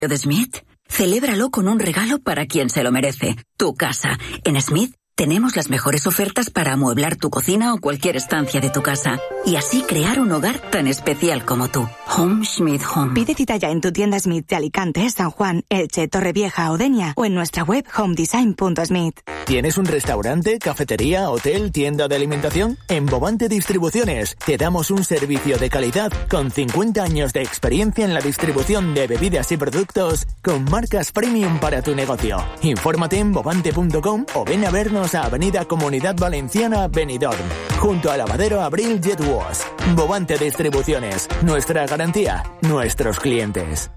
de Smith? Celébralo con un regalo para quien se lo merece. Tu casa. En Smith tenemos las mejores ofertas para amueblar tu cocina o cualquier estancia de tu casa. Y así crear un hogar tan especial como tú. Home Smith Home. Pide cita ya en tu tienda Smith de Alicante, San Juan, Elche, Torrevieja o Denia o en nuestra web homedesign.smith. ¿Tienes un restaurante, cafetería, hotel, tienda de alimentación? En Bovante Distribuciones te damos un servicio de calidad con 50 años de experiencia en la distribución de bebidas y productos con marcas premium para tu negocio. Infórmate en bovante.com o ven a vernos a Avenida Comunidad Valenciana, Benidorm, junto a Lavadero Abril Jet Wash. Bovante Distribuciones, nuestra garantía, nuestros clientes.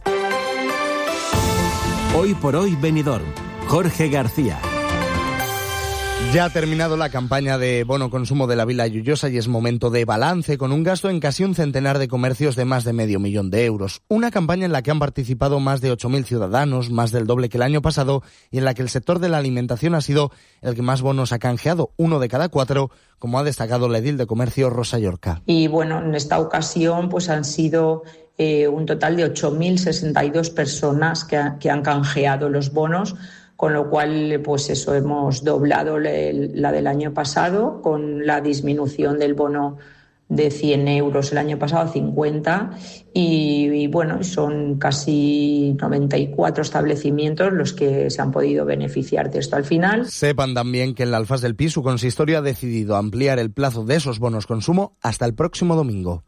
Hoy por hoy Benidorm, Jorge García. Ya ha terminado la campaña de bono consumo de la Vila Lloyosa y es momento de balance, con un gasto en casi un centenar de comercios de más de 500.000 euros. Una campaña en la que han participado más de 8.000 ciudadanos, más del doble que el año pasado, y en la que el sector de la alimentación ha sido el que más bonos ha canjeado, 1 de cada 4, como ha destacado la edil de comercio Rosa Llorca. Y bueno, en esta ocasión pues han sido un total de 8.062 personas que han canjeado los bonos, con lo cual pues eso, hemos doblado la del año pasado, con la disminución del bono de 100 euros el año pasado a 50 y bueno, son casi 94 establecimientos los que se han podido beneficiar de esto al final. Sepan también que en la Alfaz del Pi su consistorio ha decidido ampliar el plazo de esos bonos consumo hasta el próximo domingo.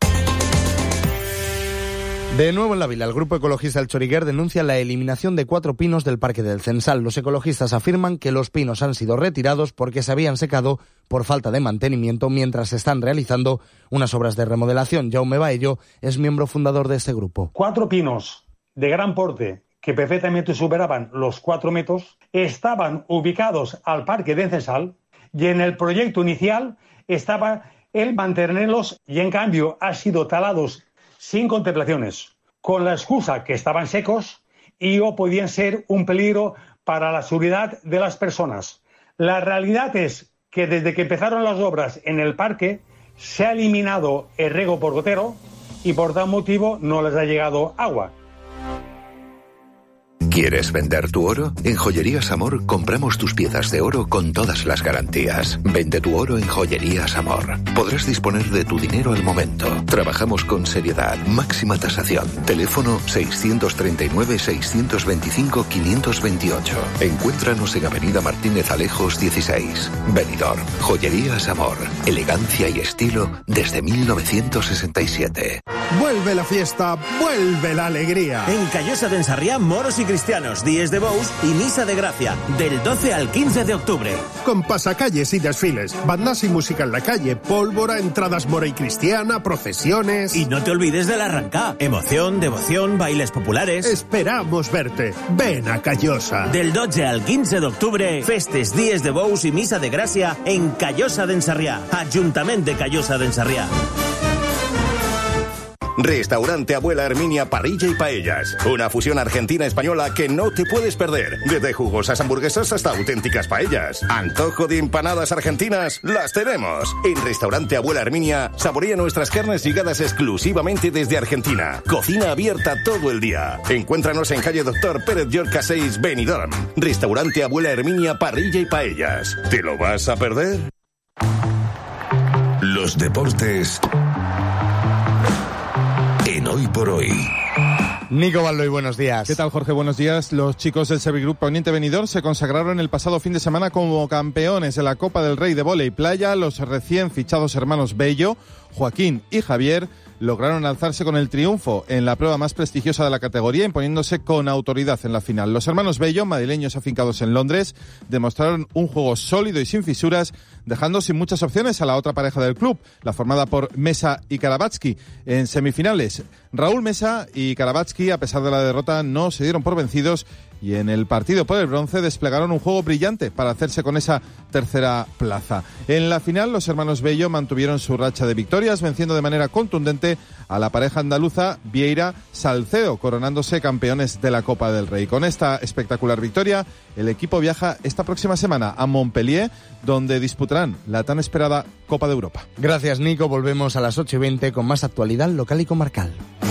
De nuevo en la Vila, el grupo ecologista El Choriguer denuncia la eliminación de 4 pinos del Parque del Censal. Los ecologistas afirman que los pinos han sido retirados porque se habían secado por falta de mantenimiento mientras se están realizando unas obras de remodelación. Jaume Baello es miembro fundador de este grupo. 4 pinos de gran porte que perfectamente superaban los 4 metros estaban ubicados al Parque del Censal y en el proyecto inicial estaba el mantenerlos y en cambio han sido talados sin contemplaciones, con la excusa que estaban secos y o podían ser un peligro para la seguridad de las personas. La realidad es que desde que empezaron las obras en el parque se ha eliminado el riego por gotero y por tal motivo no les ha llegado agua. ¿Quieres vender tu oro? En Joyerías Amor compramos tus piezas de oro con todas las garantías. Vende tu oro en Joyerías Amor. Podrás disponer de tu dinero al momento. Trabajamos con seriedad, máxima tasación. Teléfono 639-625-528. Encuéntranos en Avenida Martínez Alejos 16. Benidorm. Joyerías Amor. Elegancia y estilo desde 1967. Vuelve la fiesta, vuelve la alegría. En Callosa de Ensarriá, moros y cristianos, días de bous y misa de gracia, del 12 al 15 de octubre. Con pasacalles y desfiles, bandas y música en la calle, pólvora, entradas mora y cristiana, procesiones. Y no te olvides del arrancá. Emoción, devoción, bailes populares. Esperamos verte. Ven a Callosa. Del 12 al 15 de octubre, festes, días de bous y misa de gracia en Callosa de Ensarriá, Ayuntamiento de Callosa de Ensarriá. Restaurante Abuela Herminia Parrilla y Paellas. Una fusión argentina-española que no te puedes perder. Desde jugosas hamburguesas hasta auténticas paellas. Antojo de empanadas argentinas, las tenemos. En Restaurante Abuela Herminia, saborea nuestras carnes llegadas exclusivamente desde Argentina. Cocina abierta todo el día. Encuéntranos en calle Doctor Pérez Llorca 6, Benidorm. Restaurante Abuela Herminia Parrilla y Paellas. ¿Te lo vas a perder? Los deportes en Hoy por Hoy. Nico Balloy, buenos días. ¿Qué tal, Jorge? Buenos días. Los chicos del Servigroup Poniente Benidorm se consagraron el pasado fin de semana como campeones de la Copa del Rey de Vóley Playa. Los recién fichados hermanos Bello, Joaquín y Javier lograron alzarse con el triunfo en la prueba más prestigiosa de la categoría, imponiéndose con autoridad en la final. Los hermanos Bello, madrileños afincados en Londres, demostraron un juego sólido y sin fisuras, dejando sin muchas opciones a la otra pareja del club, la formada por Mesa y Karabatsky. En semifinales, Raúl Mesa y Karabatsky, a pesar de la derrota, no se dieron por vencidos y en el partido por el bronce desplegaron un juego brillante para hacerse con esa tercera plaza. En la final, los hermanos Bello mantuvieron su racha de victorias, venciendo de manera contundente a la pareja andaluza Vieira-Salcedo, coronándose campeones de la Copa del Rey. Con esta espectacular victoria, el equipo viaja esta próxima semana a Montpellier, donde disputarán la tan esperada Copa de Europa. Gracias, Nico. Volvemos a las 8:20 con más actualidad local y comarcal.